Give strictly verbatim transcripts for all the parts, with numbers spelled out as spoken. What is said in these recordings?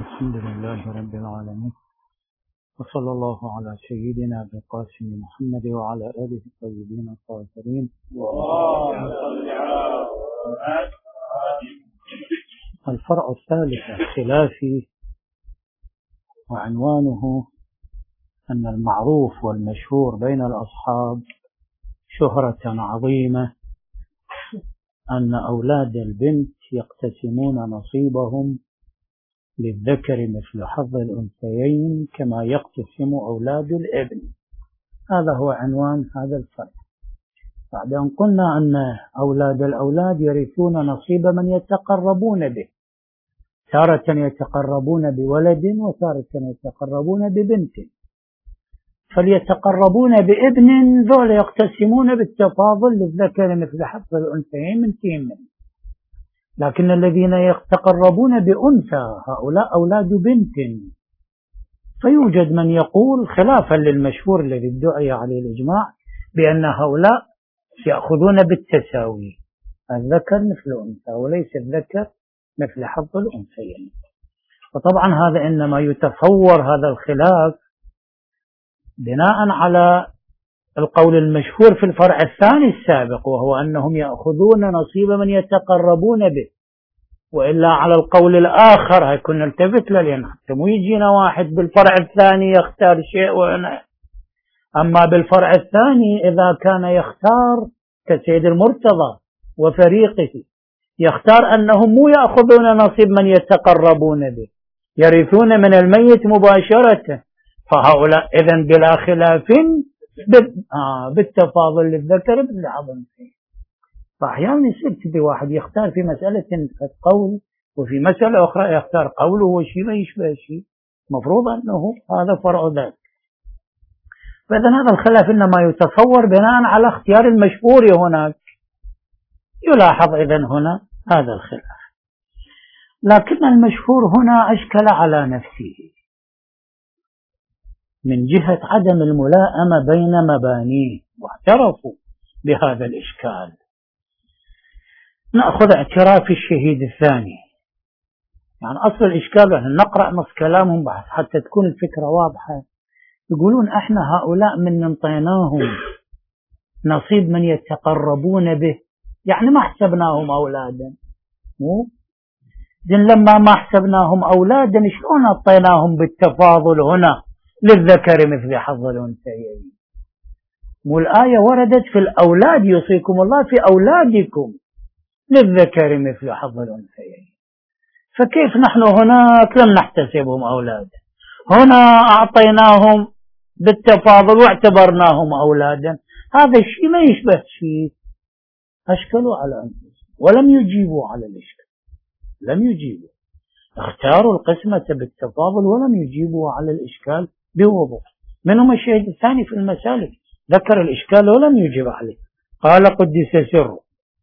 الحمد لله رب العالمين، وصلى الله على سيدنا أبي القاسم محمد وعلى آله الطيبين الطاهرين. الفرع الثالث الخلافي، وعنوانه أن المعروف والمشهور بين الأصحاب شهرة عظيمة أن أولاد البنت يقتسمون نصيبهم للذكر مثل حظ الأنثيين كما يقتسم أولاد الابن. هذا هو عنوان هذا الفرع. بعد أن قلنا أن أولاد الأولاد يرثون نصيب من يتقربون به، تارة يتقربون بولد وتارة يتقربون ببنت، فليتقربون بابن ذول يقتسمون بالتفاضل للذكر مثل حظ الأنثيين من تيمم، لكن الذين يتقربون بأنثى هؤلاء أولاد بنت. فيوجد من يقول خلافا للمشهور الذي ادعي عليه الإجماع بأن هؤلاء يأخذون بالتساوي، الذكر مثل الأنثى وليس الذكر مثل حظ الأنثيين. وطبعا هذا إنما يتصور هذا الخلاف بناء على القول المشهور في الفرع الثاني السابق، وهو أنهم يأخذون نصيب من يتقربون به، وإلا على القول الآخر هيكون نلتفت له، لأن حتى مو يجينا واحد بالفرع الثاني يختار شيء وأنا. أما بالفرع الثاني إذا كان يختار كسيد المرتضى وفريقه يختار أنهم مو يأخذون نصيب من يتقربون به، يرثون من الميت مباشرة، فهؤلاء إذن بلا خلاف بالتفاضل للذكر مثل حظ الأنثيين. فأحيانا يصير كذا واحد يختار في مسألة قول، وفي مسألة أخرى يختار قوله وشيء ما يشبه شيء، مفروض أنه هذا فرع ذلك. فإذا هذا الخلاف إنما يتصور بناء على اختيار المشهور هناك. يلاحظ إذن هنا هذا الخلاف، لكن المشهور هنا أشكل على نفسه من جهة عدم الملائمة بين مبانيه، واعترفوا بهذا الإشكال. نأخذ اعتراف الشهيد الثاني، يعني أصل الإشكال نقرأ نص كلامهم بحث حتى تكون الفكرة واضحة. يقولون احنا هؤلاء من ننطيناهم نصيب من يتقربون به، يعني ما حسبناهم أولادا، مو إذن لما ما حسبناهم أولادا شلون أعطيناهم بالتفاضل هنا للذكر مثل حظ الأنثيين؟ مو الآية وردت في الأولاد يوصيكم الله في أولادكم للذكر مثل حظ الأنثيين، فكيف نحن هناك لم نحتسبهم أولادا، هنا أعطيناهم بالتفاضل واعتبرناهم أولادا؟ هذا الشيء ما يشبه شيء. أشكلوا على أنفسهم ولم يجيبوا على الإشكال، لم يجيبوا، اختاروا القسمة بالتفاضل ولم يجيبوا على الإشكال بوضوح. منهم الشهيد الثاني في المسالك ذكر الإشكال ولم يجيب عليه، قال قدس سره.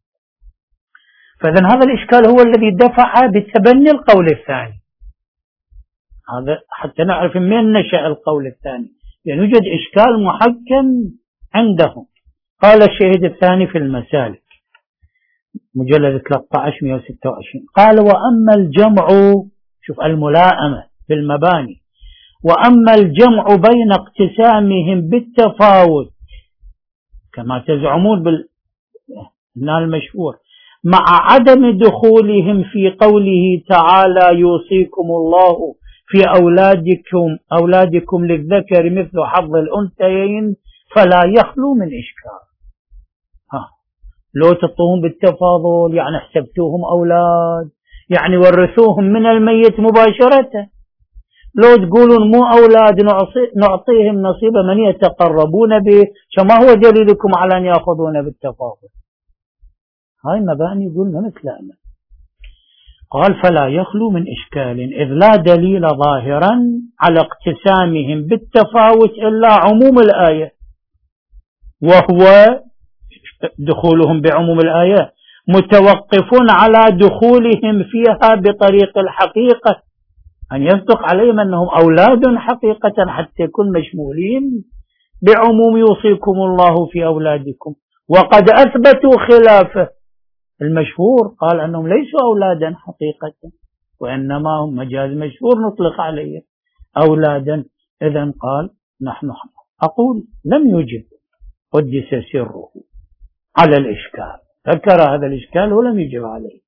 فإذن هذا الإشكال هو الذي دفع بتبني القول الثاني. هذا حتى نعرف من نشأ القول الثاني، لأن يعني يوجد إشكال محكم عندهم. قال الشهيد الثاني في المسالك مجلد ثلاثة عشر مئة وستة وعشرين، قال وأما الجمع، شوف الملائمة في المباني، وأما الجمع بين اقتسامهم بالتفاوت كما تزعمون بالنال المشهور مع عدم دخولهم في قوله تعالى يوصيكم الله في أولادكم أولادكم للذكر مثل حظ الأنثيين، فلا يخلو من إشكال. ها لو تطوهم بالتفاضل يعني حسبتوهم أولاد، يعني ورثوهم من الميت مباشرة. لو تقولون مو أولاد نعطيهم نصيب من يتقربون به، فما هو دليلكم على أن يأخذون بالتفاضل؟ هاي مباني يقولنا مثل أمن. قال فلا يخلو من إشكال، إذ لا دليل ظاهرا على اقتسامهم بالتفاوت إلا عموم الآية، وهو دخولهم بعموم الآية متوقفون على دخولهم فيها بطريق الحقيقة، أن يصدق عليهم أنهم أولاد حقيقة حتى يكون مشمولين بعموم يوصيكم الله في أولادكم، وقد أثبتوا خلافه. المشهور قال أنهم ليسوا أولادا حقيقة، وإنما هم مجاز مشهور نطلق عليه أولادا. إذن قال نحن أقول لم يجب قدس سره على الإشكال، ذكر هذا الإشكال ولم يجب عليه.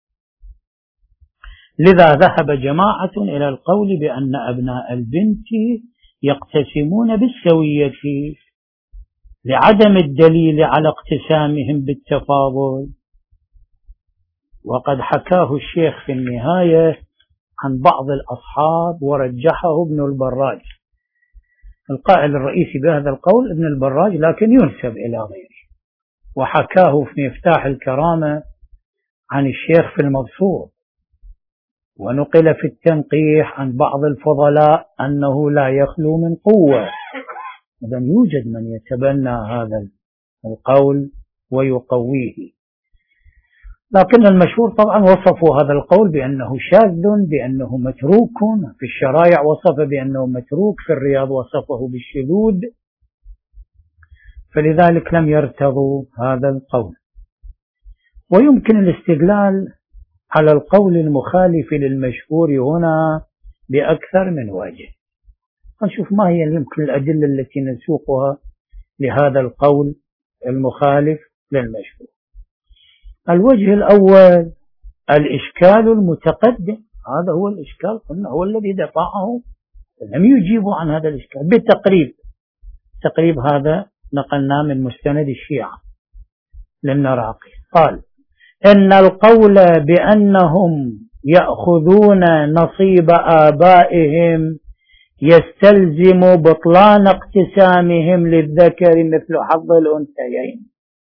لذا ذهب جماعة إلى القول بأن أبناء البنت يقتسمون بالسوية لعدم الدليل على اقتسامهم بالتفاضل. وقد حكاه الشيخ في النهاية عن بعض الأصحاب ورجحه ابن البراج، القائل الرئيسي بهذا القول ابن البراج لكن ينسب إلى غيره، وحكاه في مفتاح الكرامة عن الشيخ في المبسوط، ونقل في التنقيح عن بعض الفضلاء أنه لا يخلو من قوة. إذن يوجد من يتبنى هذا القول ويقويه، لكن المشهور طبعا وصفوا هذا القول بأنه شاذ، بأنه متروك، في الشرائع وصف بأنه متروك، في الرياض وصفه بالشذوذ، فلذلك لم يرتضوا هذا القول. ويمكن الاستدلال على القول المخالف للمشهور هنا بأكثر من وجه. نشوف ما هي يمكن الأدلة التي نسوقها لهذا القول المخالف للمشهور. الوجه الأول الإشكال المتقدم، هذا هو الإشكال قلنا هو الذي دفعه، لم يجيبوا عن هذا الإشكال بالتقريب. تقريب هذا نقلنا من مستند الشيعة للنراقي، قال إن القول بأنهم يأخذون نصيب آبائهم يستلزم بطلان اقتسامهم للذكر مثل حظ الأنثيين،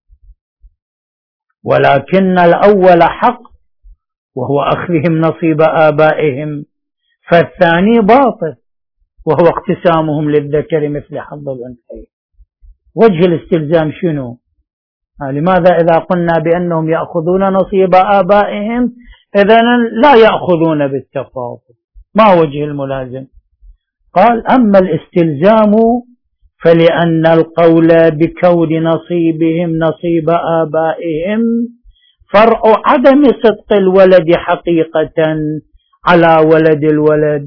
ولكن الأول حق وهو أخذهم نصيب آبائهم، فالثاني باطل وهو اقتسامهم للذكر مثل حظ الأنثيين. وجه الاستلزام شنو؟ لماذا إذا قلنا بأنهم يأخذون نصيب آبائهم إذن لا يأخذون بالتفاضل؟ ما وجه الملازم؟ قال أما الاستلزام فلأن القول بكون نصيبهم نصيب آبائهم فرع عدم صدق الولد حقيقة على ولد الولد،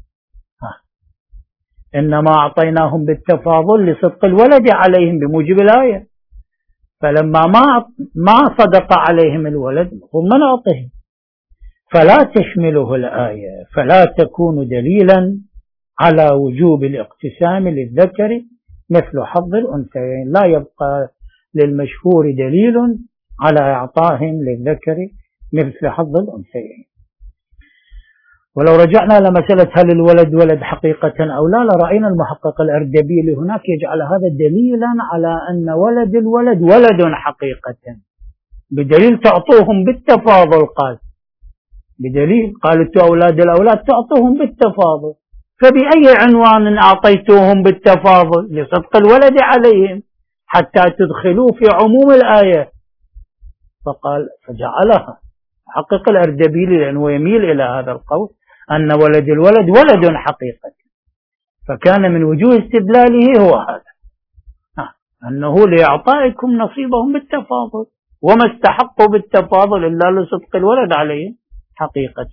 إنما أعطيناهم بالتفاضل لصدق الولد عليهم بموجب الآية، فلما ما ما صدق عليهم الولد هم نعطهم، فلا تشمله الآية، فلا تكون دليلا على وجوب الاقتسام للذكر مثل حظ الأنثيين. لا يبقى للمشهور دليل على إعطائهم للذكر مثل حظ الأنثيين. ولو رجعنا لمسألة هل الولد ولد حقيقة أو لا، لرأينا المحقق الأردبيلي هناك يجعل هذا دليلا على أن ولد الولد ولد حقيقة، بدليل تعطوهم بالتفاضل. قال بدليل، قالت أولاد الأولاد تعطوهم بالتفاضل، فبأي عنوان أعطيتوهم بالتفاضل؟ لصدق الولد عليهم حتى تدخلوا في عموم الآية. فقال فجعلها حقق الأردبيلي لأنه يميل إلى هذا القول أن ولد الولد ولد حقيقة، فكان من وجوه استدلاله هو هذا، أنه لإعطائكم نصيبهم بالتفاضل، وما استحقوا بالتفاضل إلا لصدق الولد عليهم حقيقة.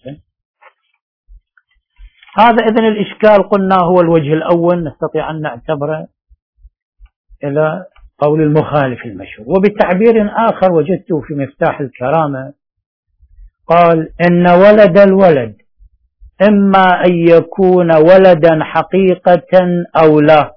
هذا إذن الإشكال قلنا هو الوجه الأول نستطيع أن نعتبره إلى قول المخالف المشهور. وبتعبير آخر وجدته في مفتاح الكرامة قال إن ولد الولد إما أن يكون ولدا حقيقة أو لا،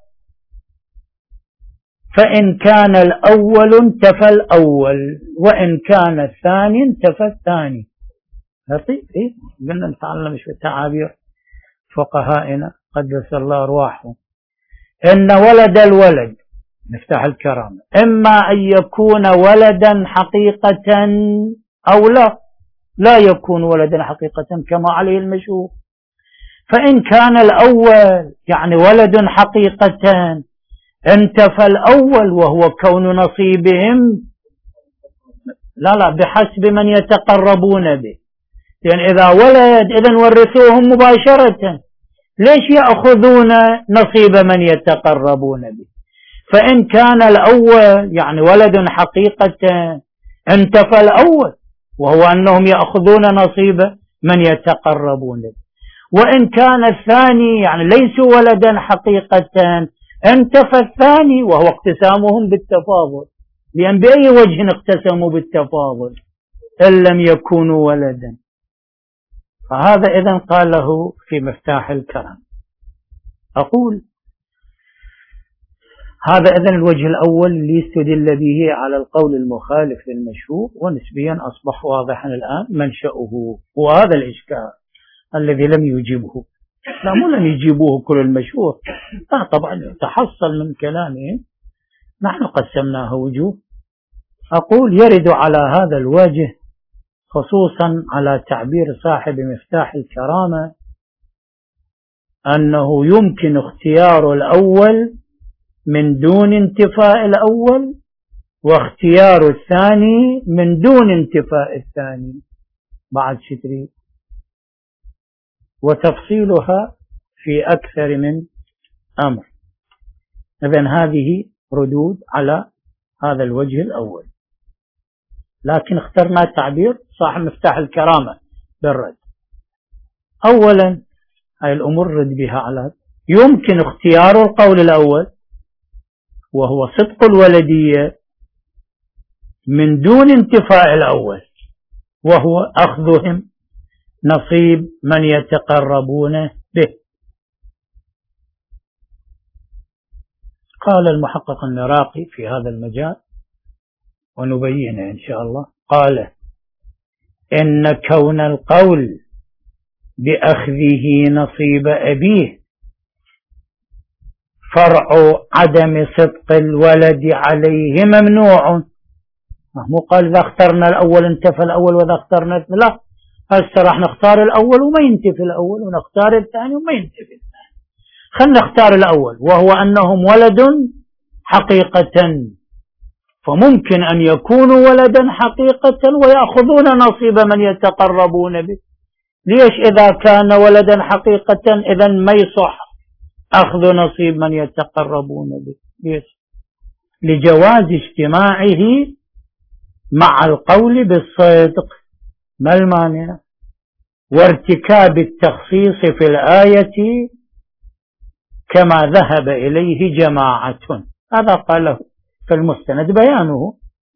فإن كان الأول انتفى الأول، وإن كان الثاني انتفى الثاني. لطيف، قلنا نتعلم شو التعابير فقهائنا قدس الله أرواحهم. إن ولد الولد مفتاح الكرامة إما أن يكون ولدا حقيقة أو لا، لا يكون ولدا حقيقة كما عليه المشهور. فإن كان الأول يعني ولد حقيقة انتفى الأول وهو كون نصيبهم، لا لا بحسب من يتقربون به، لأن يعني إذا ولد إذن ورثوهم مباشرة، ليش يأخذون نصيب من يتقربون به؟ فإن كان الأول يعني ولد حقيقة انتفى الأول وهو أنهم يأخذون نصيبه، من يتقربون به. وإن كان الثاني يعني ليسوا ولدا حقيقة انتفى الثاني وهو اقتسامهم بالتفاضل، لأن بأي وجه اقتسموا بالتفاضل إن لم يكونوا ولدا. فهذا إذن قاله في مفتاح الكرم. أقول هذا إذن الوجه الأول اللي يستدل به على القول المخالف للمشهور، ونسبيا أصبح واضحا الآن منشأه، وهذا الإشكال الذي لم يجيبه. لا مو لم يجيبوه كل المشهور، لا طبعا تحصل من كلامهم، نحن قسمناه وجوه. أقول يرد على هذا الوجه خصوصا على تعبير صاحب مفتاح الكرامة أنه يمكن اختيار الأول من دون انتفاء الأول، واختيار الثاني من دون انتفاء الثاني. بعد شتري وتفصيلها في أكثر من أمر. إذن هذه ردود على هذا الوجه الأول، لكن اخترنا تعبير صاحب مفتاح الكرامة بالرد. أولا هاي الأمور رد بها على يمكن اختيار القول الأول وهو صدق الولدية من دون انتفاء الأول، وهو أخذهم نصيب من يتقربون به. قال المحقق النراقي في هذا المجال ونبينه إن شاء الله، قال إن كون القول بأخذه نصيب أبيه فرع عدم صدق الولد عليه ممنوع. مو قال إذا اخترنا الأول انتفى الأول وإذا اخترنا، لا، هسه راح نختار الأول وما ينتفي الأول، ونختار الثاني وما ينتفي الثاني. خلنا نختار الأول وهو أنهم ولد حقيقة، فممكن أن يكونوا ولدا حقيقة ويأخذون نصيب من يتقربون به. ليش إذا كان ولدا حقيقة إذن ما يصح أخذ نصيب من يتقربون به؟ ليش؟ لجواز اجتماعه مع القول بالصدق، ما المانع؟ وارتكاب التخصيص في الآية كما ذهب إليه جماعة. هذا قاله في المستند بيانه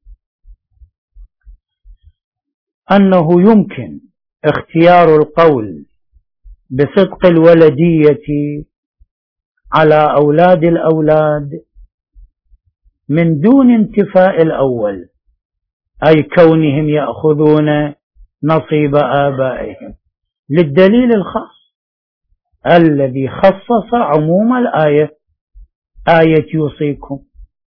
أنه يمكن اختيار القول بصدق الولدية على أولاد الأولاد من دون انتفاء الأول، أي كونهم يأخذون نصيب آبائهم، للدليل الخاص الذي خصص عموم الآية، آية يوصيكم.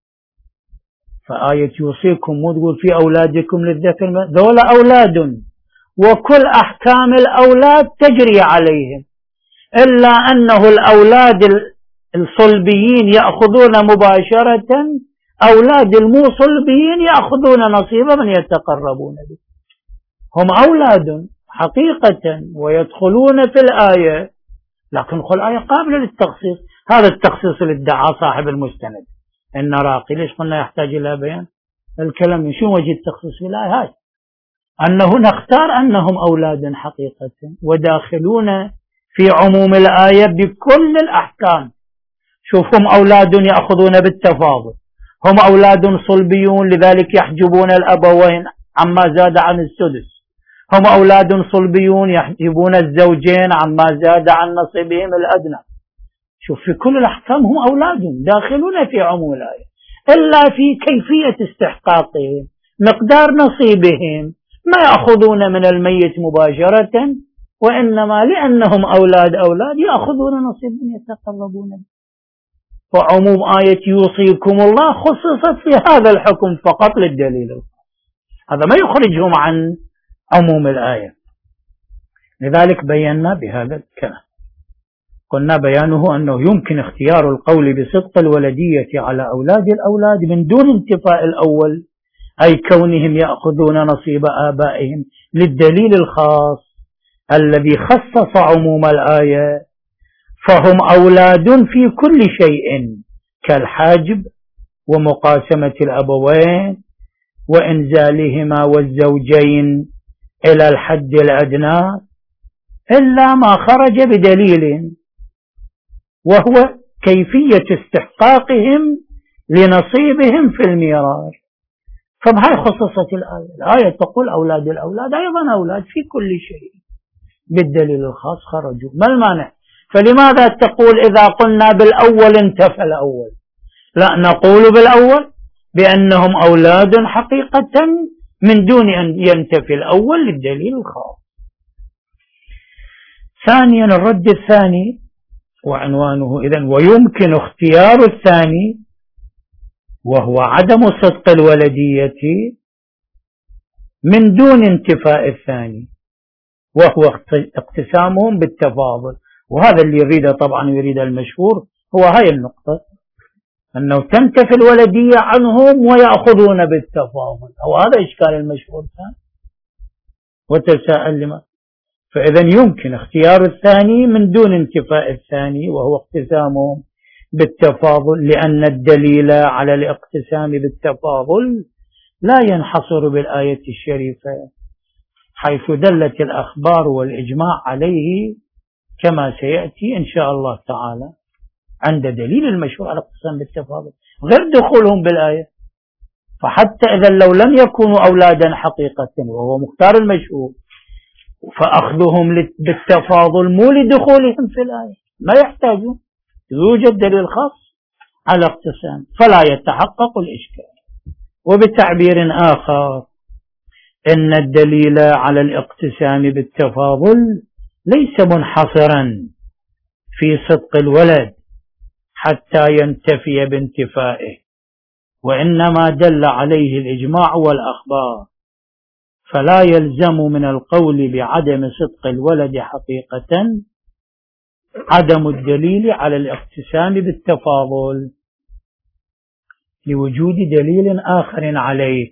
فآية يوصيكم مو تقول في أولادكم للذكر، ذولا أولاد وكل أحكام الأولاد تجري عليهم، إلا أنه الأولاد الصلبيين يأخذون مباشرة، أولاد المو صلبيين يأخذون نصيب من يتقربون به. هم أولاد حقيقة ويدخلون في الآية، لكن كل آية قابلة للتخصيص. هذا التخصيص اللي ادعى صاحب المستند النراقي. ليش قلنا يحتاج إلى بيان الكلام؟ شو وجه التخصيص في الآية هاي؟ أنه نختار أنهم أولاد حقيقة وداخلون في عموم الآية بكل الأحكام. شوفهم أولاد يأخذون بالتفاضل، هم أولاد صلبيون لذلك يحجبون الأبوين عما زاد عن السدس، هم أولاد صلبيون يحجبون الزوجين عما زاد عن نصيبهم الأدنى. شوف في كل الأحكام هم أولاد داخلون في عموم الآية، إلا في كيفية استحقاقهم مقدار نصيبهم ما يأخذون من الميت مباشرة، وإنما لأنهم أولاد أولاد يأخذون نصيب من يتقربون به. فعموم آية يوصيكم الله خصصت في هذا الحكم فقط للدليل، هذا ما يخرجهم عن عموم الآية. لذلك بينا بهذا الكلام، قلنا بيانه أنه يمكن اختيار القول بصدق الولدية على أولاد الأولاد من دون انتفاء الأول، أي كونهم يأخذون نصيب آبائهم، للدليل الخاص الذي خصص عموم الآية، فهم أولاد في كل شيء كالحاجب ومقاسمة الأبوين وإنزالهما والزوجين إلى الحد الأدنى إلا ما خرج بدليل، وهو كيفية استحقاقهم لنصيبهم في الميراث. فبهاي خصصت الآية. الآية تقول أولاد الأولاد أيضا أولاد في كل شيء، بالدليل الخاص خرجوا، ما المانع؟ فلماذا تقول إذا قلنا بالأول انتفى الأول؟ لا، نقول بالأول بأنهم أولاد حقيقة من دون أن ينتفي الأول للدليل الخاص. ثانيا الرد الثاني وعنوانه إذن ويمكن اختيار الثاني، وهو عدم صدق الولدية من دون انتفاء الثاني، وهو اقتسامهم بالتفاضل. وهذا اللي يريده طبعا يريد المشهور، هو هاي النقطة، أنه تنتفي الولدية عنهم ويأخذون بالتفاضل، أو هذا إشكال المشهور كان وتساءل لما. فإذا يمكن اختيار الثاني من دون انتفاء الثاني، وهو اقتسامهم بالتفاضل، لأن الدليل على الاقتسام بالتفاضل لا ينحصر بالآية الشريفة، حيث دلت الأخبار والإجماع عليه كما سيأتي إن شاء الله تعالى عند دليل المشروع على الاقتسام بالتفاضل، غير دخولهم بالآية. فحتى إذا لو لم يكونوا أولادا حقيقة وهو مختار المشروع، فأخذهم بالتفاضل مو لدخولهم في الآية، ما يحتاجون، يوجد دليل خاص على اقتسام فلا يتحقق الإشكال. وبتعبير آخر، إن الدليل على الاقتسام بالتفاضل ليس منحصرا في صدق الولد حتى ينتفي بانتفائه، وإنما دل عليه الإجماع والأخبار، فلا يلزم من القول بعدم صدق الولد حقيقة عدم الدليل على الاقتسام بالتفاضل لوجود دليل آخر عليه،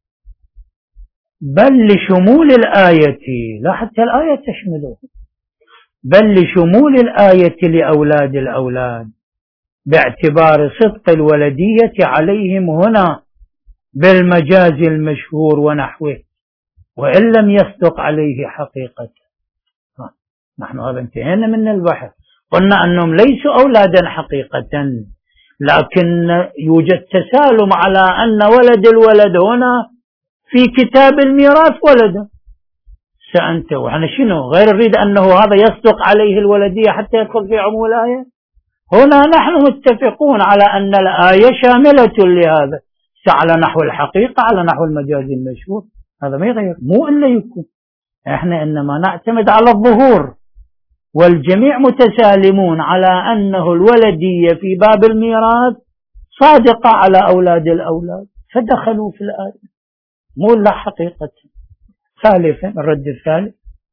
بل لشمول الآية، لا حتى الآية تشمله، بل لشمول الآية لأولاد الأولاد باعتبار صدق الولدية عليهم هنا بالمجاز المشهور ونحوه، وإن لم يصدق عليه حقيقة. نحن هذا انتهينا من البحث، قلنا أنهم ليسوا أولادا حقيقة، لكن يوجد تسالم على أن ولد الولد هنا في كتاب الميراث ولده. سأنت وحنا شنو غير نريد أنه هذا يصدق عليه الولدية حتى يدخل في عموم الآية. هنا نحن متفقون على أن الآية شاملة لهذا، على نحو الحقيقة على نحو المجاز المشهور، هذا ما يغير، مو إلا يكون. احنا إنما نعتمد على الظهور، والجميع متسالمون على أنه الولدية في باب الميراث صادقة على أولاد الأولاد، فدخلوا في الآية مو إلا حقيقة. ثالثا الرد الثالث،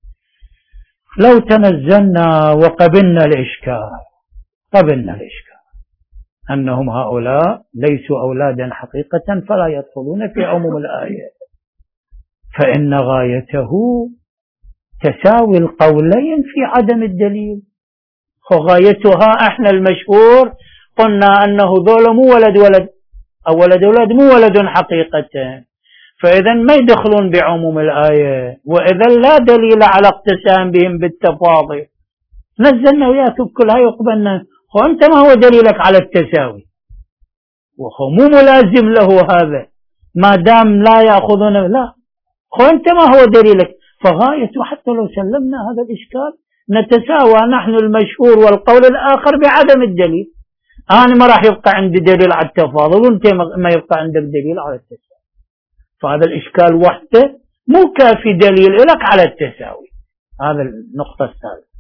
لو تنزلنا وقبلنا الإشكال، قبلنا الإشكال أنهم هؤلاء ليسوا أولادا حقيقة فلا يدخلون في عموم الآية، فإن غايته تساوي القولين في عدم الدليل. وغايتها احنا المشهور قلنا أنه ذول مو ولد ولد أو ولد ولد مو ولد حقيقة، فإذا ما يدخلون بعموم الآية، وإذا لا دليل على اقتسام بهم بالتفاضل. نزلنا وياكم كل هاي وقبلنا، وأنت ما هو دليلك على التساوي؟ وهو مو ملازم له هذا ما دام لا يأخذون، لا وأنت ما هو دليلك؟ فغايته حتى لو سلمنا هذا الإشكال نتساوى نحن المشهور والقول الآخر بعدم الدليل. أنا ما راح يبقى عندي دليل على التفاضل وأنت ما يبقى عندك دليل على التساوي، فهذا الإشكال وحده مو كافي دليل لك على التساوي. هذا النقطة الثالثة.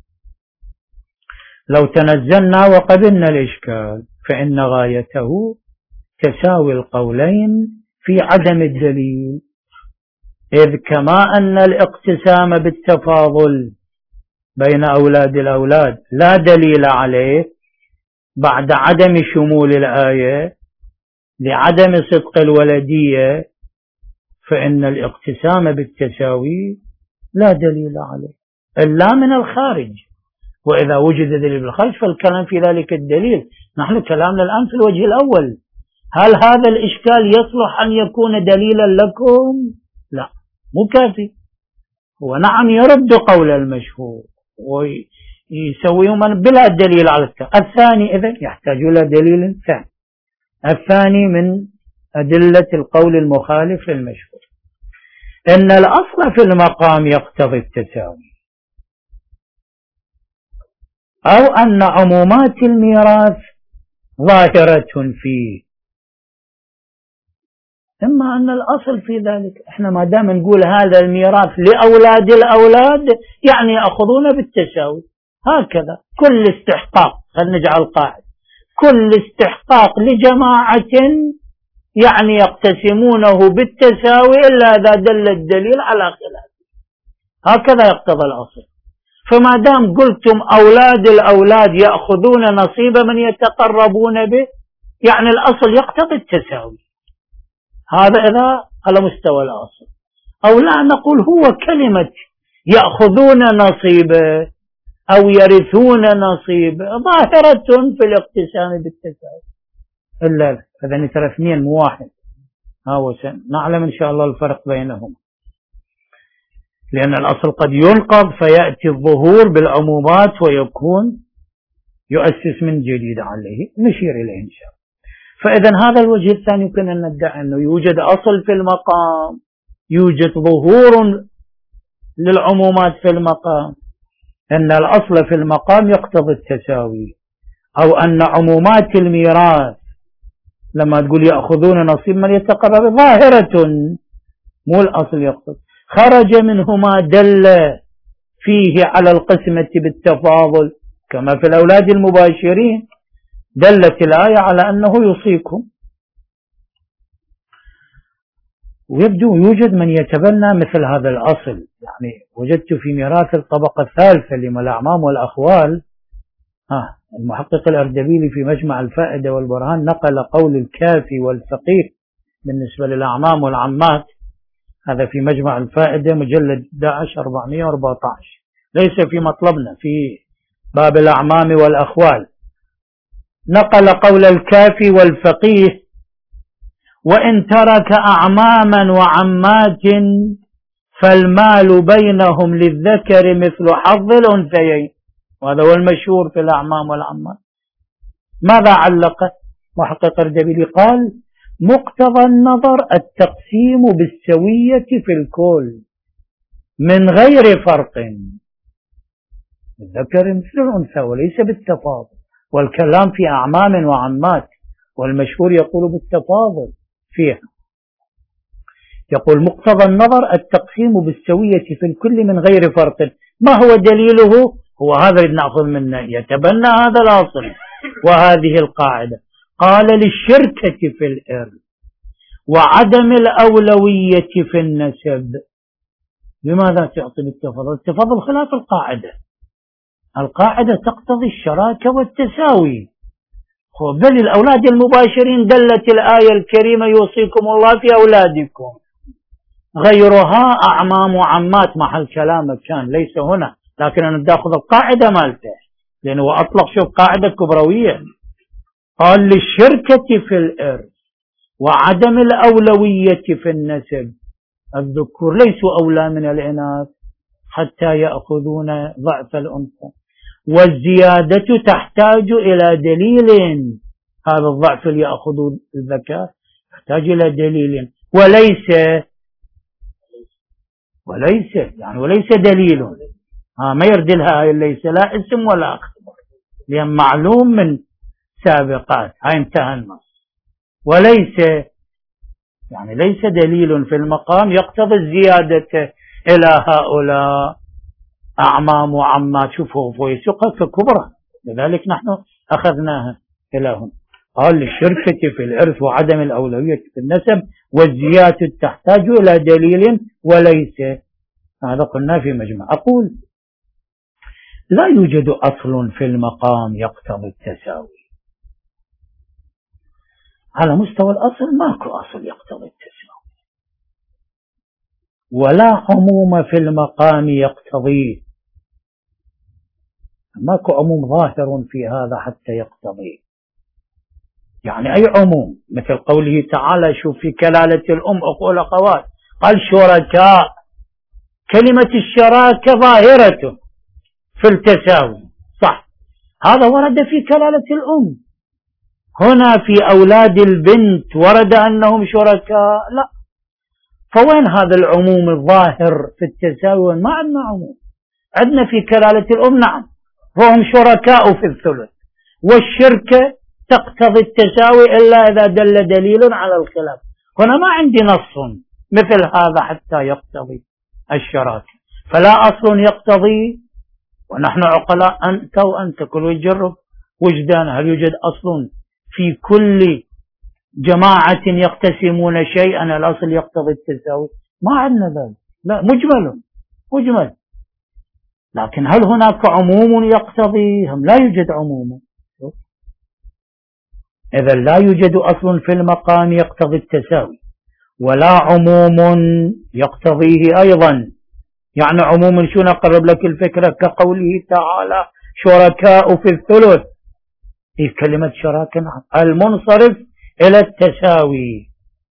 لو تنزلنا وقبلنا الإشكال فإن غايته تساوي القولين في عدم الدليل، إذ كما أن الاقتسام بالتفاضل بين أولاد الأولاد لا دليل عليه بعد عدم شمول الآية لعدم صدق الولدية، فإن الاقتسام بالتساوي لا دليل عليه إلا من الخارج، وإذا وجد دليل بالخارج فالكلام في ذلك الدليل. نحن كلامنا الآن في الوجه الأول، هل هذا الإشكال يصلح أن يكون دليلا لكم؟ لا، مو كافي. ونعم يرد قول المشهور ويسويهم بلا دليل على الثاني. الثاني إذن يحتاج إلى دليل ثاني. الثاني من أدلة القول المخالف للمشهور إن الأصل في المقام يقتضي التساوي، أو أن عمومات الميراث ظاهرة فيه. إما أن الأصل في ذلك إحنا ما دام نقول هذا الميراث لأولاد الأولاد يعني يأخذون بالتساوي، هكذا كل استحقاق، خلينا نجعل قاعدة، كل استحقاق لجماعة يعني يقتسمونه بالتساوي إلا إذا دل الدليل على خلاف، هكذا يقتضى الأصل. فما دام قلتم أولاد الأولاد يأخذون نصيب من يتقربون به يعني الأصل يقتضي التساوي، هذا إذا على مستوى الأصل. أو لا نقول هو كلمة يأخذون نصيبه أو يرثون نصيبه ظاهرة في الاقتسام بالتساوي، إلا إذا ترى اثنين مو واحد، هو نعلم إن شاء الله الفرق بينهم، لأن الأصل قد ينقض فيأتي الظهور بالعمومات ويكون يؤسس من جديد عليه، نشير إليه إن شاء الله. فإذا هذا الوجه الثاني يمكن أن ندعي أنه يوجد أصل في المقام، يوجد ظهور للعمومات في المقام، أن الأصل في المقام يقتضي التساوي، أو أن عمومات الميراث لما تقول يأخذون نصيب من يتقرب ظاهرة مو الأصل يقتضي، خرج منهما دل فيه على القسمة بالتفاضل كما في الأولاد المباشرين دلت الآية على أنه يوصيكم. ويبدو يوجد من يتبنى مثل هذا الأصل، يعني وجدت في ميراث الطبقة الثالثة لما الأعمام والأخوال آه المحقق الأردبيلي في مجمع الفائدة والبرهان نقل قول الكافي والفقيه بالنسبة للأعمام والعمات، هذا في مجمع الفائدة مجلد أحد عشر أربعمائة وأربعة عشر، ليس في مطلبنا في باب الأعمام والأخوال. نقل قول الكافي والفقيه: وإن ترك أعماما وعمات فالمال بينهم للذكر مثل حظ الأنثيين. وهذا هو المشهور في الأعمام والعمات. ماذا علق محقق الأردبيلي؟ قال: مقتضى النظر التقسيم بالسوية في الكل من غير فرق، الذكر مثل الأنثى وليس بالتفاضل، والكلام في أعمام وعمات والمشهور يقول بالتفاضل فيها. يقول: مقتضى النظر التقسيم بالسوية في الكل من غير فرق. ما هو دليله؟ هو هذا اللي نأخذ منه، يتبنى هذا الأصل وهذه القاعدة. قال: للشركة في الإرث وعدم الأولوية في النسب. لماذا تعطي بالتفاضل؟ التفاضل خلاف القاعدة، القاعدة تقتضي الشراكة والتساوي. بل الأولاد المباشرين دلت الآية الكريمة: يوصيكم الله في أولادكم. غيرها أعمام وعمات محل كلامك كان، ليس هنا، لكن أنا بدي أخذ القاعدة مالته لأنه أطلق شوف قاعدة كبروية. قال: للشركة في الإرث وعدم الأولوية في النسب. الذكور ليسوا أولى من الإناث حتى يأخذون ضعف الأنثى، والزيادة تحتاج إلى دليل. هذا الضعف اللي يأخذ الذكاء يحتاج إلى دليل، وليس وليس يعني وليس دليل. ها ما يرد لها ليس لا اسم ولا خبر، لأن معلوم من سابقات. هاي انتهى النص. وليس يعني ليس دليل في المقام يقتضي الزيادة إلى هؤلاء أعمام وعمات. شوفوا فويسقة كبرى، لذلك نحن أخذناها إلى هنا. قال: للشركة في الإرث وعدم الأولوية في النسب والزيادة تحتاج إلى دليل وليس. هذا قلنا في مجمع. أقول: لا يوجد أصل في المقام يقتضي التساوي. على مستوى الأصل ماكو أصل يقتضي التساوي، ولا عموم في المقام يقتضيه. ماكو عموم ظاهر في هذا حتى يقتضيه. يعني أي عموم مثل قوله تعالى، شوف في كلالة الأم أخو الأخوات، قال: شركاء. كلمة الشراكة ظاهرة في التساوي، صح، هذا ورد في كلالة الأم. هنا في أولاد البنت ورد أنهم شركاء، لا. فوين هذا العموم الظاهر في التساوي؟ ما عندنا عموم. عندنا في كلالة الأم نعم فهم شركاء في الثلث، والشركة تقتضي التساوي إلا إذا دل دليل على الخلاف. هنا ما عندي نص مثل هذا حتى يقتضي الشراكة، فلا أصل يقتضي، ونحن عقلاء أنت وأنت كل يجرب وجدان، هل يوجد أصل في كل جماعة يقتسمون شيئا الأصل يقتضي التساوي؟ ما عندنا ذلك، لا، مجمل مجمل. لكن هل هناك عموم يقتضي؟ هم لا يوجد عموم. إذا لا يوجد أصل في المقام يقتضي التساوي، ولا عموم يقتضيه أيضا. يعني عموم شو نقرب لك الفكرة؟ كقوله تعالى شركاء في الثلث، هي كلمة شراكة المنصرف إلى التساوي،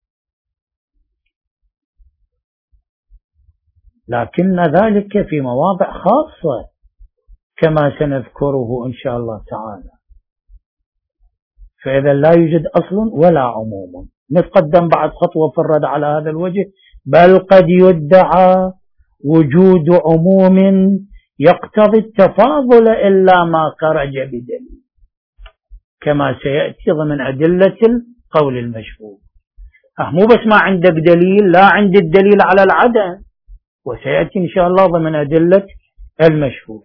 لكن ذلك في مواضع خاصة كما سنذكره إن شاء الله تعالى. فإذا لا يوجد أصل ولا عموم. نتقدم بعد خطوة في الرد على هذا الوجه، بل قد يدعى وجود عموم يقتضي التفاضل إلا ما خرج بدليل، كما سيأتي ضمن أدلة القول المشهور. أه مو بس ما عندك دليل، لا، عند الدليل على العدم، وسيأتي إن شاء الله ضمن أدلة المشهور.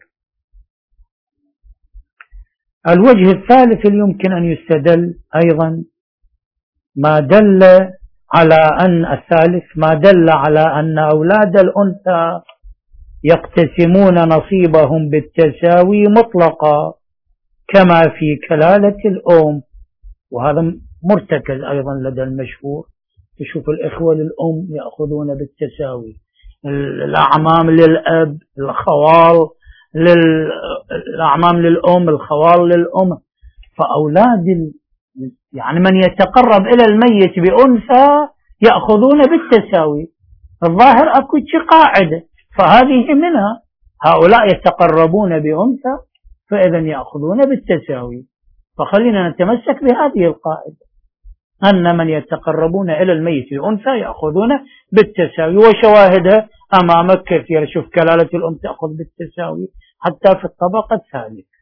الوجه الثالث اللي يمكن أن يستدل أيضا ما دل على أن الثالث ما دل على أن أولاد الأنثى يقتسمون نصيبهم بالتساوي مطلقا كما في كلالة الأم، وهذا مرتكز أيضا لدى المشهور. تشوف الإخوة للأم يأخذون بالتساوي، الأعمام للأب، الخوال للأعمام للأم، الخوال للأم. فأولاد يعني من يتقرب إلى الميت بأنثى يأخذون بالتساوي. الظاهر أكو قاعدة، فهذه منها، هؤلاء يتقربون بأنثى فإذا يأخذون بالتساوي. فخلينا نتمسك بهذه القاعدة، أن من يتقربون إلى الميت بأنثى يأخذون بالتساوي، وشواهدها أمامك كثيرة. شوف كلالة الأم تأخذ بالتساوي حتى في الطبقة الثالثة.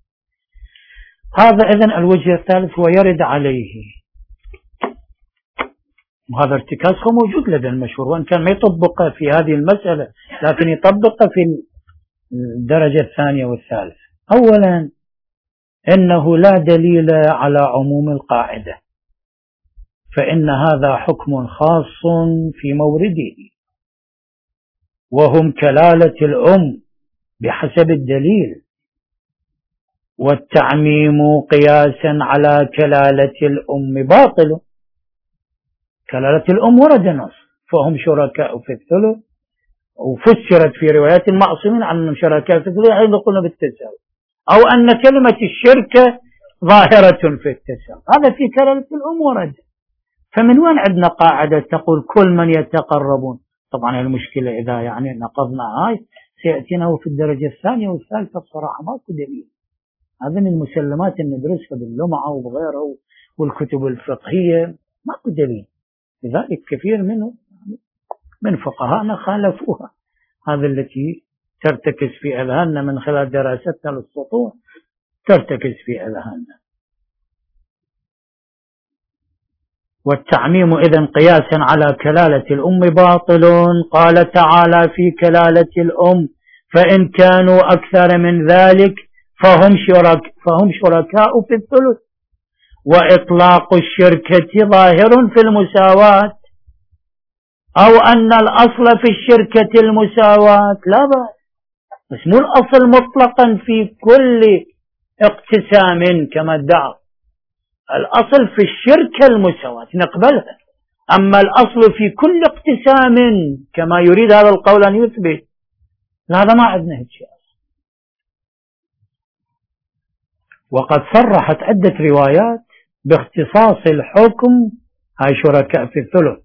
هذا إذن الوجه الثالث ويرد عليه، وهذا ارتكازه موجود لدى المشهور، وإن كان ما يطبق في هذه المسألة لكن يطبق في الدرجة الثانية والثالثة. أولا إنه لا دليل على عموم القاعدة، فإن هذا حكم خاص في مورده، وهم كلالة الأم بحسب الدليل، والتعميم قياسا على كلالة الأم باطل. كلالة الأم ورد نص فهم شركاء في الثلث، وفسرت في روايات المعصومين عن شركاء في الثلث يقولون بالتساوي، أو أن كلمة الشركة ظاهرة في التساوي، هذا في كلالة الأم ورد. فمن وين عندنا قاعدة تقول كل من يتقربون؟ طبعا المشكلة إذا يعني نقضنا هاي سيأتينا في الدرجة الثانية والثالثة بصراحة ماكو دليل. هذا من المسلمات اللي ندرسها باللمعة وبغيرها والكتب الفقهية، ماكو دليل. لذلك كثير منه من فقهاءنا خالفوها، هذا التي ترتكز في أذهاننا من خلال دراستنا للسطوع، ترتكز في أذهاننا. والتعميم إذن قياسا على كلالة الأم باطل. قال تعالى في كلالة الأم فإن كانوا أكثر من ذلك فهم شرك فهم شركاء في الثلث. وإطلاق الشركة ظاهر في المساواة، أو أن الأصل في الشركة المساواة، لا بأس، بس مو الأصل مطلقا في كل اقتسام كما ادعى. الأصل في الشركة المساواة نقبلها، أما الأصل في كل اقتسام كما يريد هذا القول أن يثبت، هذا ما عندنا هيك شيء. وقد صرحت عدة روايات باختصاص الحكم هاي شركاء في الثلث،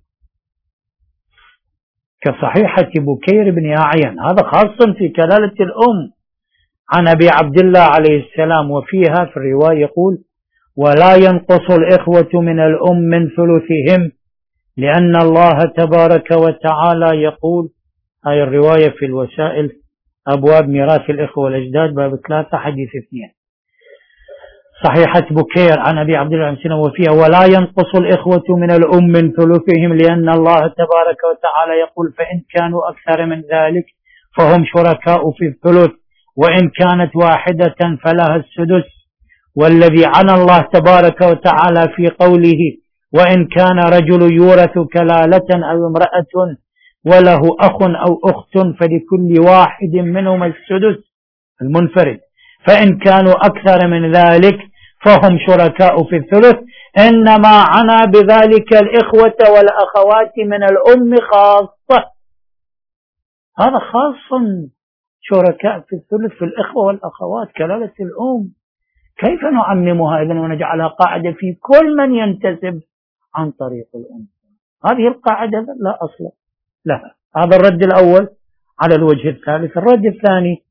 كصحيحة بكير بن أعين، هذا خاص في كلالة الأم، عن أبي عبد الله عليه السلام، وفيها في الرواية يقول: ولا ينقص الإخوة من الأم من ثلثهم لأن الله تبارك وتعالى يقول. هاي الرواية في الوسائل أبواب ميراث الإخوة والأجداد باب ثلاثة حديث اثنين، صحيحة بكير عن أبي عبد الله عليه السلام، وفيها: ولا ينقص الإخوة من الأم من ثلثهم لأن الله تبارك وتعالى يقول: فإن كانوا أكثر من ذلك فهم شركاء في الثلث، وإن كانت واحدة فلها السدس. والذي عنى الله تبارك وتعالى في قوله: وإن كان رجل يورث كلالة أو امرأة وله أخ أو أخت فلكل واحد منهما السدس المنفرد، فإن كانوا أكثر من ذلك فهم شركاء في الثلث، إنما عنى بذلك الإخوة والأخوات من الأم خاصة. هذا خاص شركاء في الثلث في الإخوة والأخوات كلالة الأم. كيف نعممها إذن ونجعلها قاعدة في كل من ينتسب عن طريق الأم؟ هذه القاعدة لا أصل لها. هذا الرد الأول على الوجه الثالث. الرد الثاني: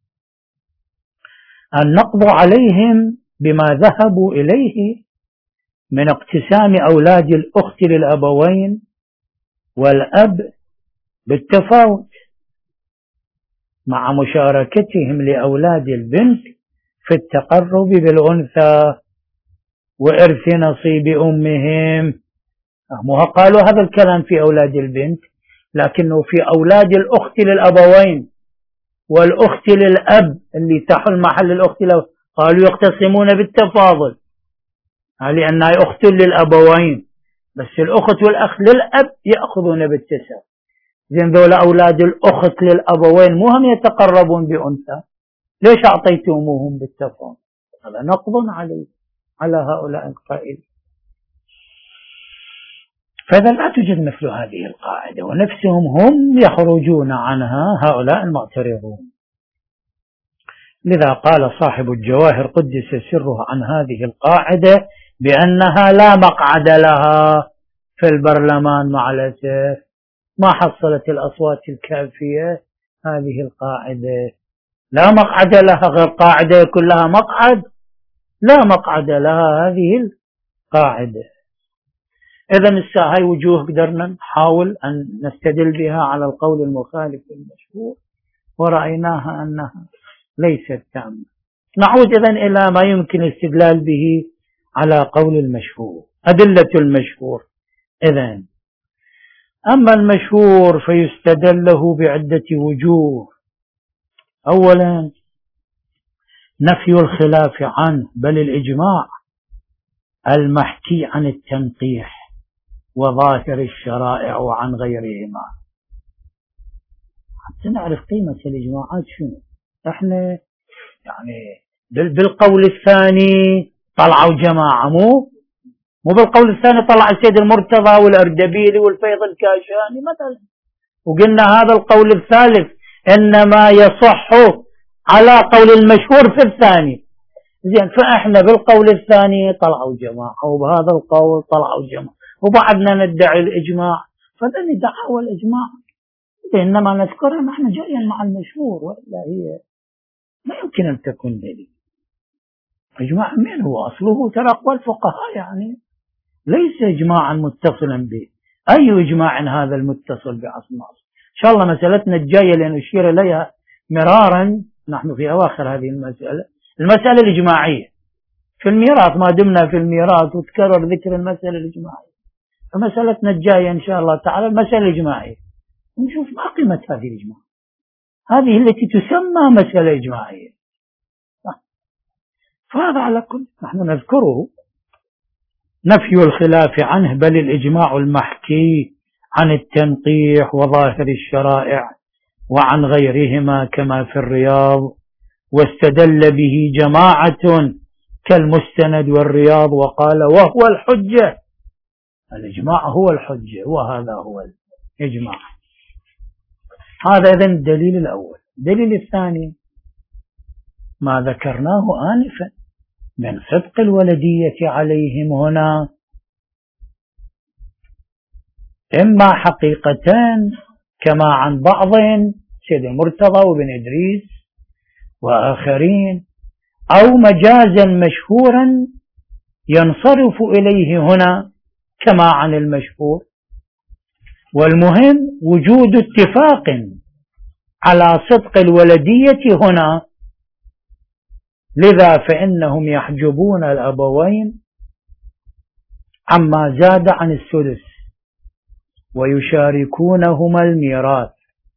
النقض عليهم بما ذهبوا إليه من اقتسام أولاد الأخت للأبوين والأب بالتفاوت مع مشاركتهم لأولاد البنت في التقرب بالأنثى وإرث نصيب أمهم. قالوا هذا الكلام في أولاد البنت، لكنه في أولاد الأخت للأبوين والأخت للأب اللي تحل محل الأخت له قالوا يقتسمون بالتفاضل، لأنها أخت للأبوين، بس الأخت والأخ للأب يأخذون بالتساوي. زين ذولا أولاد الأخت للأبوين مو هم يتقربون بأنثى، ليش أعطيتموهم بالتفاضل؟ هذا نقض عليه على هؤلاء القائلين. فإذا لا توجد مثل هذه القاعدة، ونفسهم هم يخرجون عنها هؤلاء المعترضون. لذا قال صاحب الجواهر قدس سره عن هذه القاعدة بأنها لا مقعد لها في البرلمان مع الأسف، ما حصلت الأصوات الكافية هذه القاعدة، لا مقعد لها. غير قاعدة يكون لها مقعد، لا مقعد لها هذه القاعدة. إذن الساعة هاي وجوه قدرنا نحاول أن نستدل بها على القول المخالف المشهور، ورأيناها أنها ليست تامة. نعود إذن إلى ما يمكن الاستدلال به على قول المشهور. أدلة المشهور: إذن أما المشهور فيستدل له بعدة وجوه. أولا نفي الخلاف عنه بل الإجماع المحكي عن التنقيح وظاهر الشرائع وعن غيرهما. حتى نعرف قيمة الإجماعات شنو. احنا يعني بالقول الثاني طلعوا جماعة، مو مو بالقول الثاني طلع السيد المرتضى والأردبيلي والفيض الكاشاني مثلا، وقلنا هذا القول الثالث إنما يصح على قول المشهور في الثاني. زين، فإحنا بالقول الثاني طلعوا جماعة، وبهذا القول طلعوا جماعة، وبعدنا ندعي الإجماع. فذني دعوى الإجماع إنما نذكرها نحن جايا مع المشهور، وإلا هي ما يمكن أن تكون دليل. إجماع من هو أصله ترى أقوال الفقهاء، يعني ليس إجماعا متصلا به. أي إجماع هذا المتصل بأصل أصل؟ إن شاء الله مسألتنا الجاية لنشير إليها مرارا، نحن في أواخر هذه المسألة، المسألة الإجماعية في الميراث، ما دمنا في الميراث وتكرر ذكر المسألة الإجماعية، فمسألتنا الجاية إن شاء الله تعالى المسألة الإجماعية، ونشوف ما قيمة هذه الإجماع، هذه التي تسمى مسألة إجماعية. فهذا على كل نحن نذكره. نفي الخلاف عنه بل الإجماع المحكي عن التنقيح وظاهر الشرائع وعن غيرهما كما في الرياض، واستدل به جماعة كالمستند والرياض وقال وهو الحجة. الإجماع هو الحجة وهذا هو الإجماع. هذا إذن الدليل الأول. الدليل الثاني ما ذكرناه آنفا من صدق الولدية عليهم هنا، إما حقيقتان كما عن بعضهم سيد المرتضى وابن إدريس وآخرين، أو مجازا مشهورا ينصرف إليه هنا كما عن المشهور. والمهم وجود اتفاق على صدق الولدية هنا، لذا فإنهم يحجبون الأبوين عما زاد عن الثلث ويشاركونهما الميراث،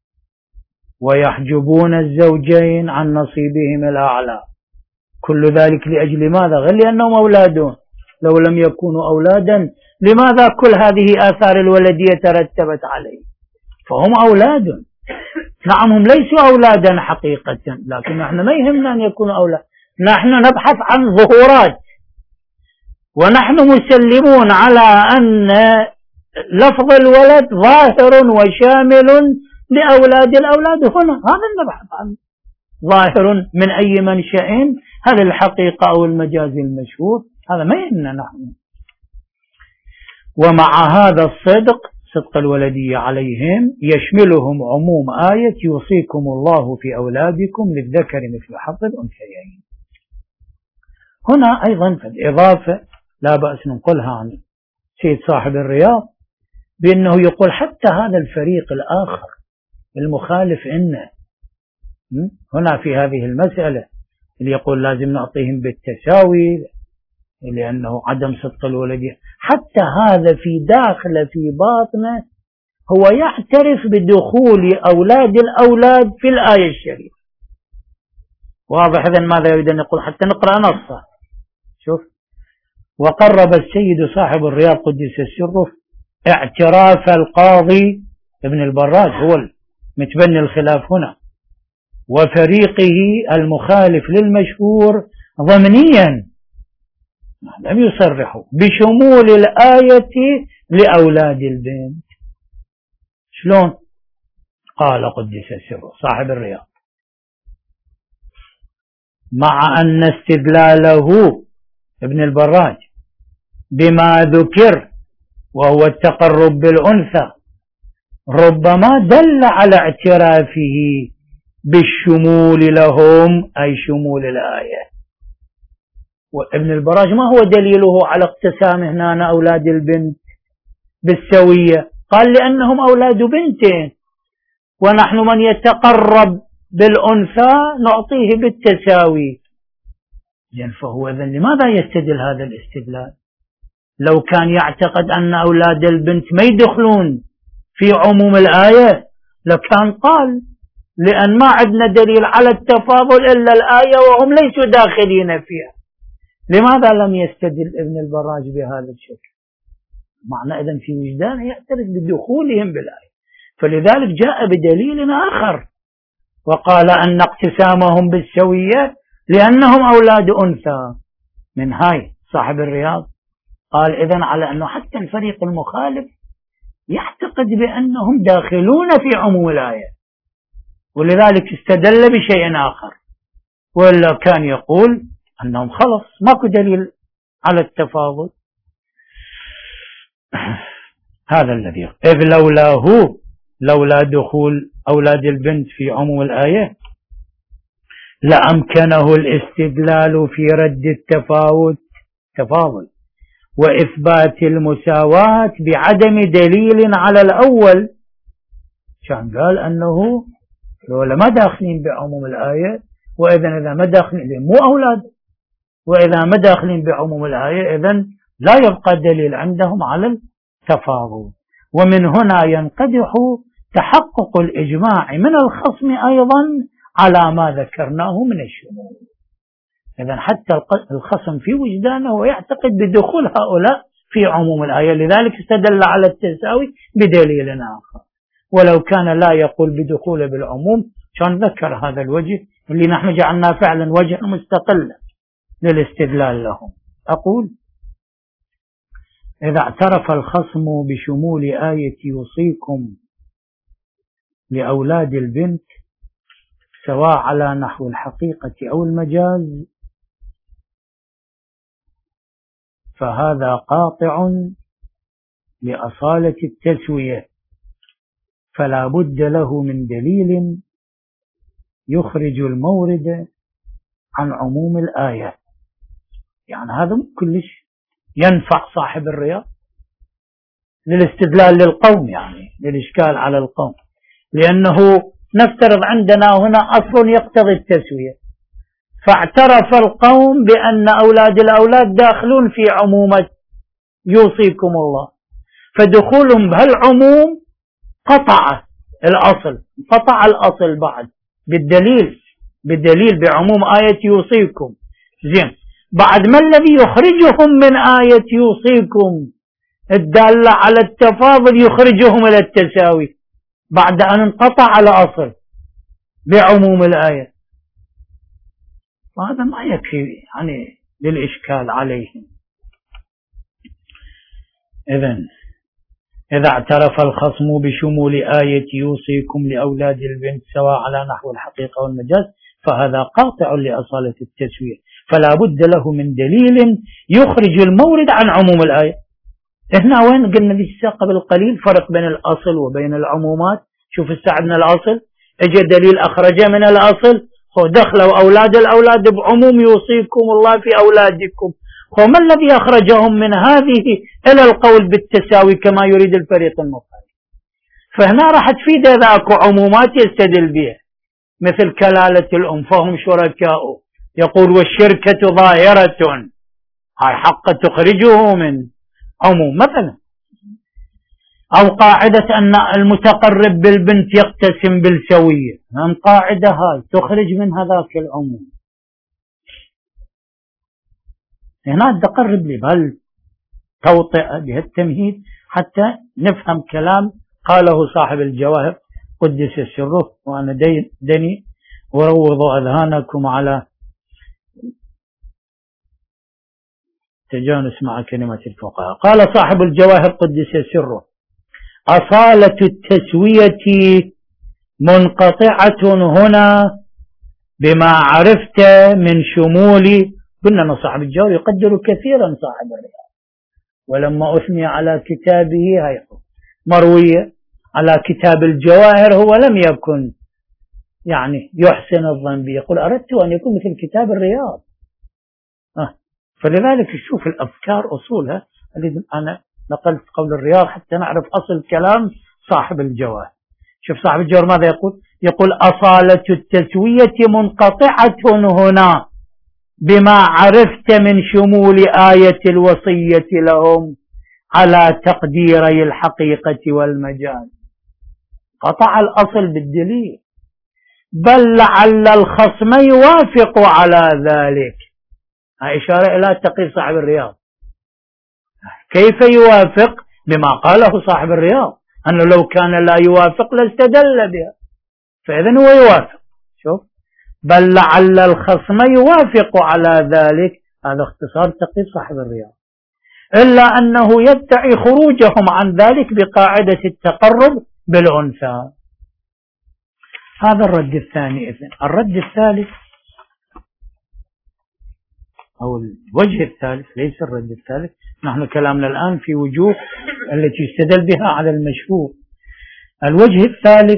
ويحجبون الزوجين عن نصيبهم الأعلى. كل ذلك لأجل ماذا؟ غير لأنهم أولادون. لو لم يكونوا أولادا لماذا كل هذه آثار الولدية ترتبت عليه؟ فهم أولاد. نعم هم ليسوا أولادا حقيقة، لكن نحن ما يهمنا أن يكونوا أولاد، نحن نبحث عن ظهورات، ونحن مسلمون على أن لفظ الولد ظاهر وشامل لأولاد الأولاد هنا، هذا نبحث عنه، ظاهر من أي منشأ، هل الحقيقة أو المجاز المشهور، هذا ما يهمنا نحن. ومع هذا الصدق، صدق الولدية عليهم، يشملهم عموم آية يوصيكم الله في أولادكم للذكر مثل حظ الأنثيين. هنا أيضا في الإضافة لا بأس ننقلها عن سيد صاحب الرياض، بأنه يقول حتى هذا الفريق الآخر المخالف إنه هنا في هذه المسألة اللي يقول لازم نعطيهم بالتساوي لأنه عدم صدق الولدية، حتى هذا في داخل في باطنه هو يعترف بدخول أولاد الأولاد في الآية الشريفة. واضح؟ إذن ماذا يريد أن يقول؟ حتى نقرأ نصه. شوف: وقرب السيد صاحب الرياض قدس السر اعتراف القاضي ابن البراج، هو متبني الخلاف هنا، وفريقه المخالف للمشهور ضمنيا، لم يصرحوا بشمول الآية لأولاد البنت. شلون؟ قال قدس سره صاحب الرياض: مع أن استدلاله ابن البراج بما ذكر وهو التقرب بالأنثى ربما دل على اعترافه بالشمول لهم، أي شمول الآية. وابن البراج ما هو دليله على اقتسام هنا أولاد البنت بالسوية؟ قال لأنهم أولاد بنتين، ونحن من يتقرب بالأنثى نعطيه بالتساوي. فهو إذن لماذا يستدل هذا الاستدلال؟ لو كان يعتقد أن أولاد البنت ما يدخلون في عموم الآية لكان قال لأن ما عندنا دليل على التفاضل إلا الآية وهم ليسوا داخلين فيها. لماذا لم يستدل ابن البراج بهذا الشكل؟ معنى إذن في وجدانه يعترف بدخولهم بالآية، فلذلك جاء بدليل آخر وقال أن اقتسامهم بالسوية لأنهم أولاد أنثى. من هاي صاحب الرياض قال إذن على أنه حتى الفريق المخالف يعتقد بأنهم داخلون في عموم الآية، ولذلك استدل بشيء آخر، ولا كان يقول أنهم خلص ماكو دليل على التفاضل. هذا الذي إذ لولاه لولا دخول أولاد البنت في عموم الآية لأمكنه الاستدلال في رد التفاوت تفاضل وإثبات المساواة بعدم دليل على الأول. كان قال أنه لولا ما داخلين بعموم الآية، وإذا إذا ما داخلين مو أولاد، وإذا ما داخلين بعموم الآية إذن لا يبقى دليل عندهم على التفاضل. ومن هنا ينقدح تحقق الإجماع من الخصم أيضا على ما ذكرناه من الشمول. إذن حتى الخصم في وجدانه ويعتقد بدخول هؤلاء في عموم الآية، لذلك استدل على التساوي بدليل آخر. ولو كان لا يقول بدخول بالعموم كان ذكر هذا الوجه اللي نحن جعلناه فعلا وجه مستقل للاستدلال لهم. أقول: إذا اعترف الخصم بشمول آية يوصيكم لأولاد البنت سواء على نحو الحقيقة أو المجاز فهذا قاطع لأصالة التسوية، فلا بد له من دليل على التفاضل. يخرج المورد عن عموم الآية. يعني هذا كلش ينفع صاحب الرياض للاستدلال للقوم، يعني للإشكال على القوم، لأنه نفترض عندنا هنا أصل يقتضي التسوية، فاعترف القوم بأن أولاد الأولاد داخلون في عمومة يوصيكم الله، فدخولهم بهالعموم قطع الأصل، قطع الأصل بعد بالدليل بالدليل بعموم آية يوصيكم. زين، بعد ما الذي يخرجهم من آية يوصيكم الدالة على التفاضل يخرجهم إلى التساوي بعد أن انقطع الأصل بعموم الآية؟ وهذا ما يكفي يعني للإشكال عليهم. إذن إذا اعترف الخصم بشمول آية يوصيكم لأولاد البنت سواء على نحو الحقيقة والمجاز فهذا قاطع لأصالة التسوية، فلا بد له من دليل يخرج المورد عن عموم الآية. هنا وين قلنا لسه قبل قليل فرق بين الأصل وبين العمومات. شوف استعدنا الأصل، اجى دليل أخرج من الأصل، دخلوا أولاد الأولاد بعموم يوصيكم الله في أولادكم، وما الذي أخرجهم من هذه إلى القول بالتساوي كما يريد الفريق المخالف؟ فهنا راح تفيد ذاك عمومات يستدل بها، مثل كلالة الأم فهم شركاء، يقول والشركة ظاهرة، هاي حق تخرجه من عموم مثلا. أو قاعدة أن المتقرب بالبنت يقتسم بالسوية، هم قاعدة هاي تخرج من هذاك العموم. هنا تقرب لي بهالتوطئة بهالتمهيد حتى نفهم كلام قاله صاحب الجواهر قدس سره، وأنا دني وروض أذهانكم على تجانس مع كلمة الفقهاء. قال صاحب الجواهر قدس سره: أصالة التسوية منقطعة هنا بما عرفت من شمول. قلنا أن صاحب الجواهر يقدر كثيرا صاحب الرياض، ولما أثني على كتابه هي مروية على كتاب الجواهر هو لم يكن يعني يحسن الظن به، يقول أردت أن يكون مثل كتاب الرياض. أه. فلذلك شوف الأفكار أصولها، أنا نقلت قول الرياض حتى نعرف أصل كلام صاحب الجواهر. شوف صاحب الجواهر ماذا يقول؟ يقول أصالة التسوية منقطعة هنا بما عرفت من شمول آية الوصية لهم على تقديري الحقيقة والمجاز. قطع الأصل بالدليل، بل لعل الخصم يوافق على ذلك. هاي إشارة إلى تقرير صاحب الرياض. كيف يوافق؟ بما قاله صاحب الرياض، أنه لو كان لا يوافق لاستدل بها، فإذن هو يوافق. شوف، بل لعل الخصم يوافق على ذلك، هذا اختصار تقرير صاحب الرياض، إلا أنه يدعي خروجهم عن ذلك بقاعدة التقرب بالأنثى. هذا الرد الثاني. إذن الرد الثالث أو الوجه الثالث، ليس الرد الثالث، نحن كلامنا الآن في وجوه التي يستدل بها على المشهور. الوجه الثالث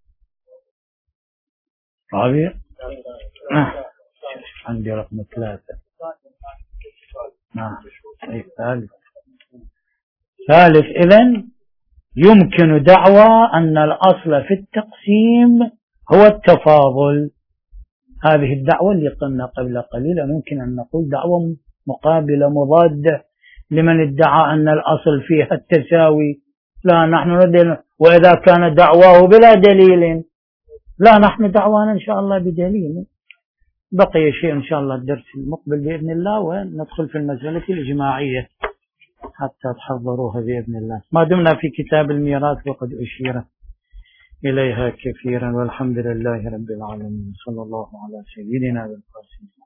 رابع آه. عندي رقم ثلاثة آه. أي ثالث ثالث إذن يمكن دعوى أن الأصل في التقسيم هو التفاضل. هذه الدعوة اللي قلنا قبل قليل ممكن أن نقول دعوة مقابلة مضادة لمن ادعى أن الأصل فيها التساوي. لا، نحن ندل، وإذا كان دعواه بلا دليل، لا، نحن دعوانا إن شاء الله بدليل. بقي شيء إن شاء الله الدرس المقبل بإذن الله، وندخل في المسألة الإجماعية حتى تحضروها بإذن الله، ما دمنا في كتاب الميراث وقد أشير إليها كثيرا. والحمد لله رب العالمين، صلى الله على سيدنا والقاسم.